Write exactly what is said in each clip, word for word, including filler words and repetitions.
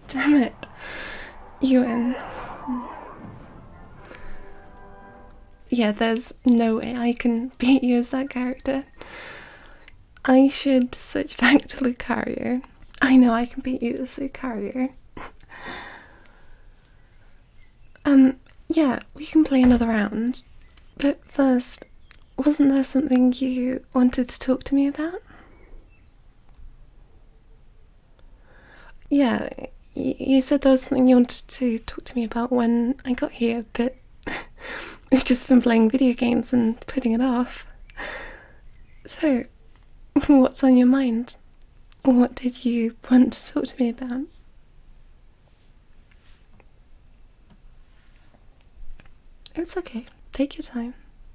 Damn it. Ewan. Yeah, there's no way I can beat you as that character. I should switch back to Lucario. I know I can beat you as Lucario. um, yeah, we can play another round. But first, wasn't there something you wanted to talk to me about? Yeah, you said there was something you wanted to talk to me about when I got here, but we've just been playing video games and putting it off. So, what's on your mind? What did you want to talk to me about? It's okay. Take your time.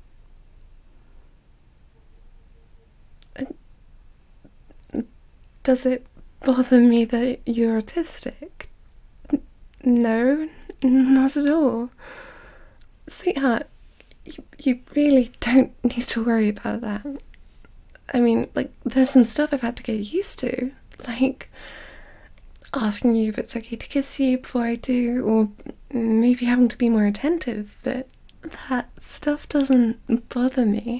Does it bother me that you're autistic? No, not at all. Sweetheart, you, you really don't need to worry about that. I mean, like, there's some stuff I've had to get used to, like asking you if it's okay to kiss you before I do, or maybe having to be more attentive, but that stuff doesn't bother me.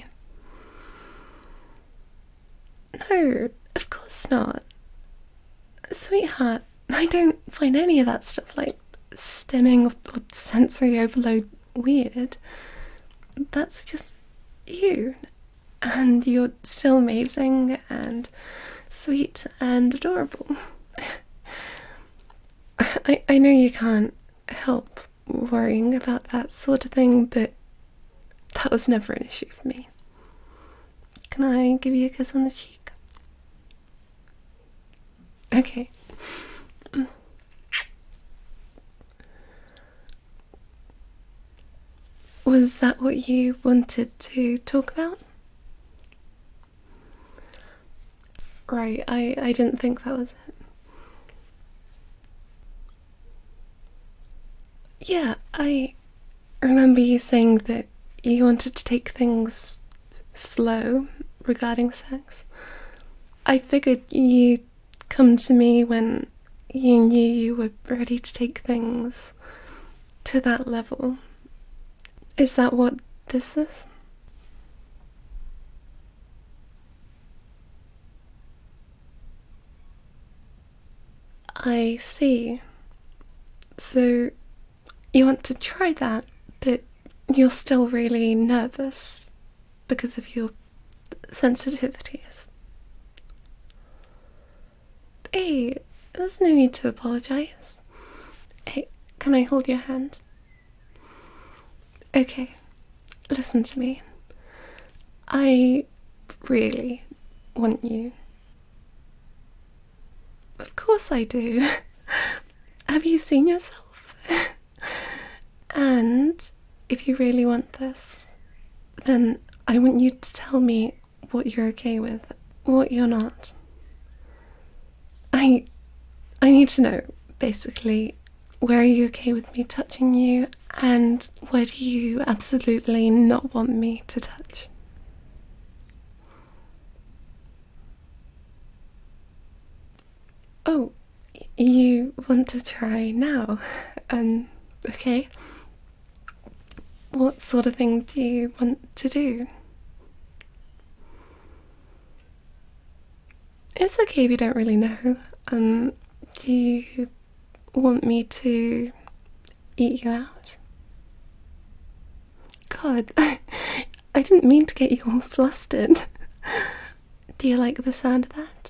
No, of course not. Sweetheart, I don't find any of that stuff like stimming or, or sensory overload weird. That's just you. And you're still amazing and sweet and adorable. I, I know you can't help worrying about that sort of thing, but that was never an issue for me. Can I give you a kiss on the cheek? Okay. Was that what you wanted to talk about? Right, I, I didn't think that was it. Yeah, I remember you saying that you wanted to take things slow regarding sex. I figured you'd come to me when you knew you were ready to take things to that level. Is that what this is? I see. So you want to try that, but you're still really nervous because of your sensitivities. Hey, there's no need to apologise. Hey, can I hold your hand? Okay, listen to me. I really want you. Of course I do. Have you seen yourself? And if you really want this, then I want you to tell me what you're okay with, what you're not. I I need to know, basically, where are you okay with me touching you, and where do you absolutely not want me to touch? Oh, you want to try now? Um, okay. What sort of thing do you want to do? It's okay if you don't really know. Um, do you want me to eat you out? God, I didn't mean to get you all flustered. Do you like the sound of that?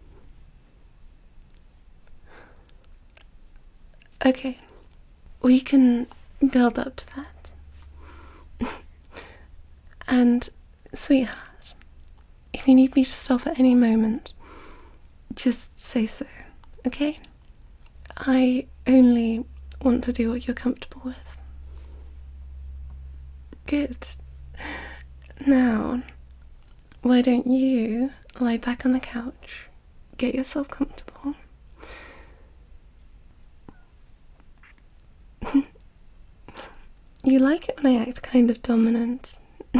Okay, we can build up to that. And, sweetheart, if you need me to stop at any moment, just say so, okay? I only want to do what you're comfortable with. Good. Now, why don't you lie back on the couch, get yourself comfortable. You like it when I act kind of dominant.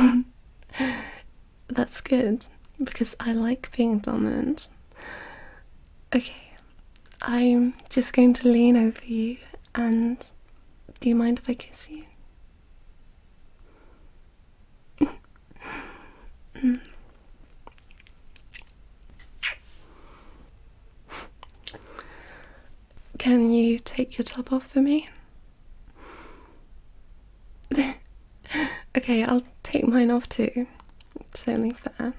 That's good, because I like being dominant. Okay, I'm just going to lean over you, and do you mind if I kiss you? Can you take your top off for me? Okay, I'll take mine off too. It's only fair.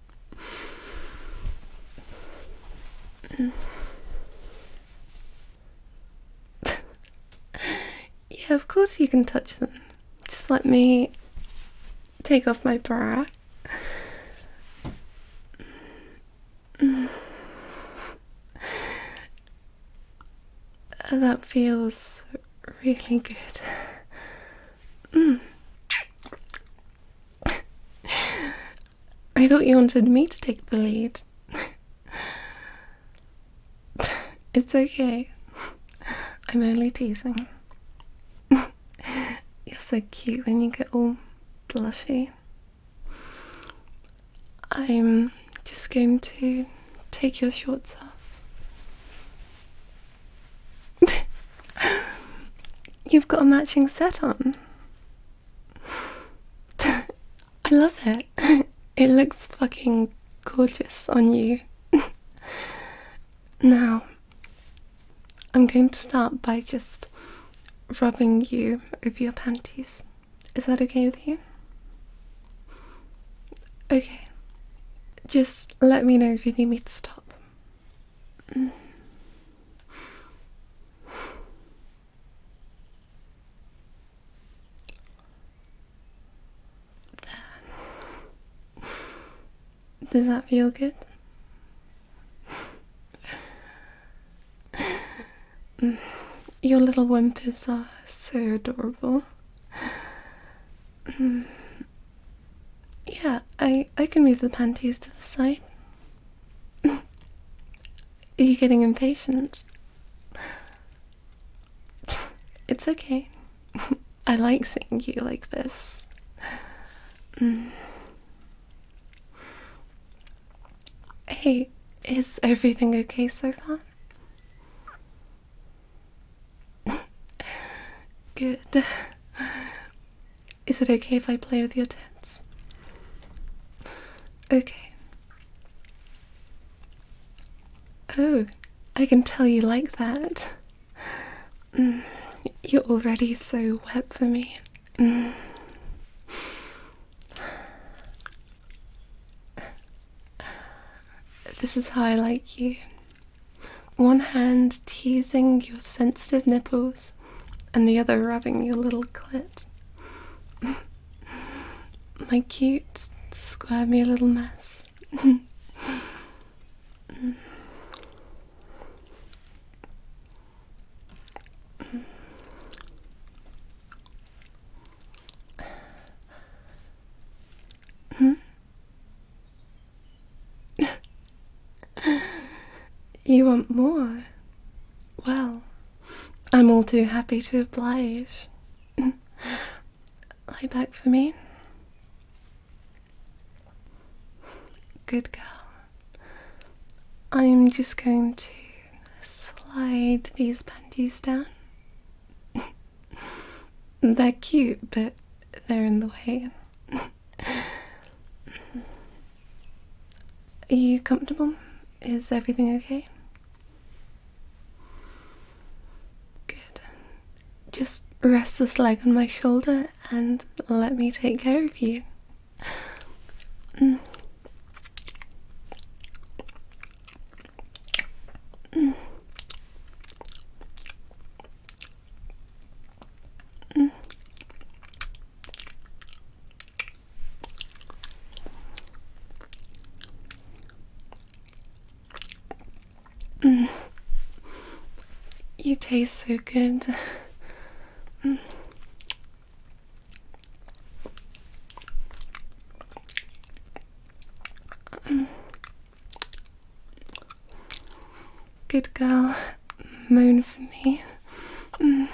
Yeah, of course you can touch them. Just let me take off my bra. That feels really good. Mm. I thought you wanted me to take the lead. It's okay. I'm only teasing. You're so cute when you get all blushy. I'm just going to take your shorts off. You've got a matching set on. I love it. It looks fucking gorgeous on you. Now, I'm going to start by just rubbing you over your panties. Is that okay with you? Okay. Just let me know if you need me to stop. Mm. Does that feel good? Your little whimpers are so adorable. Yeah, I, I can move the panties to the side. Are you getting impatient? It's okay. I like seeing you like this. Mm. Hey, is everything okay so far? Good. Is it okay if I play with your tits? Okay. Oh, I can tell you like that. Mm, you're already so wet for me. Mm. This is how I like you. One hand teasing your sensitive nipples, and the other rubbing your little clit. My cute, squirmy little mess. You want more? Well, I'm all too happy to oblige. Lie back for me. Good girl. I'm just going to slide these panties down. They're cute, but they're in the way. Are you comfortable? Is everything okay? Good. Just rest this leg on my shoulder and let me take care of you. Mm. Mm. Mm. Mm. You taste so good. Mm. Mm. Good girl. Moan for me. Mm.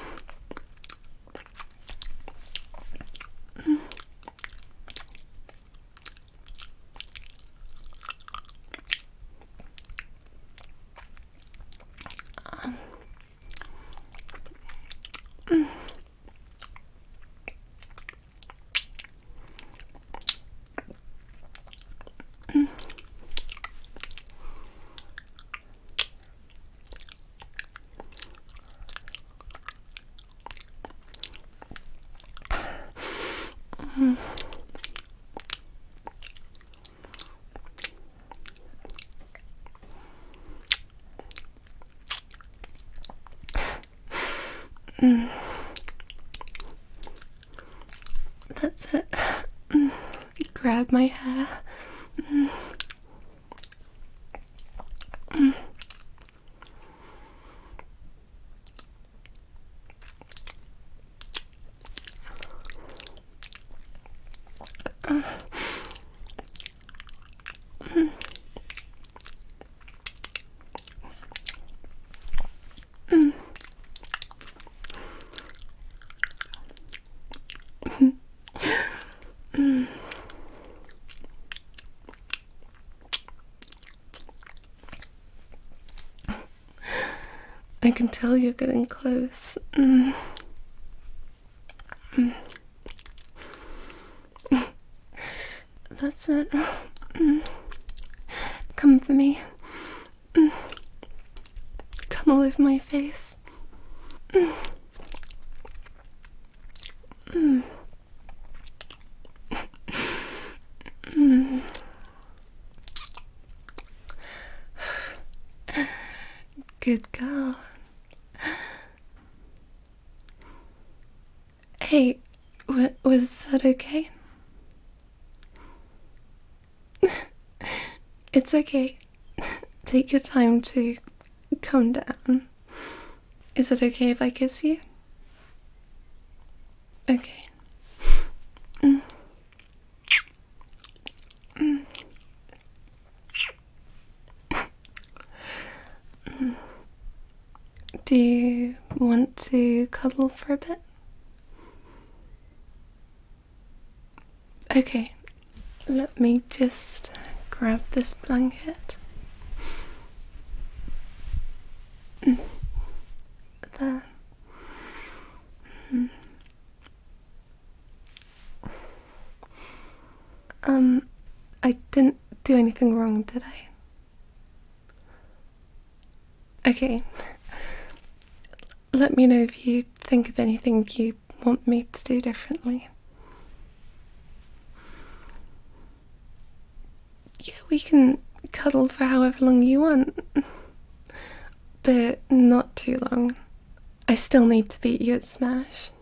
Mm. Mm. That's it. Mm. Grab my hair. Mm. Mm. Uh. Mm. Mm. Mm. I can tell you're getting close. Mm. Mm. That's it. Mm. Come for me. Mm. Come all over my face. Mm. Mm. Mm. Good girl. Hey, w- was that okay? It's okay. Take your time to calm down. Is it okay if I kiss you? Okay. Mm. Mm. Mm. Do you want to cuddle for a bit? Okay, let me just grab this blanket. Mm. There. Mm. Um, I didn't do anything wrong, did I? Okay. Let me know if you think of anything you want me to do differently. Yeah, we can cuddle for however long you want, but not too long. I still need to beat you at Smash.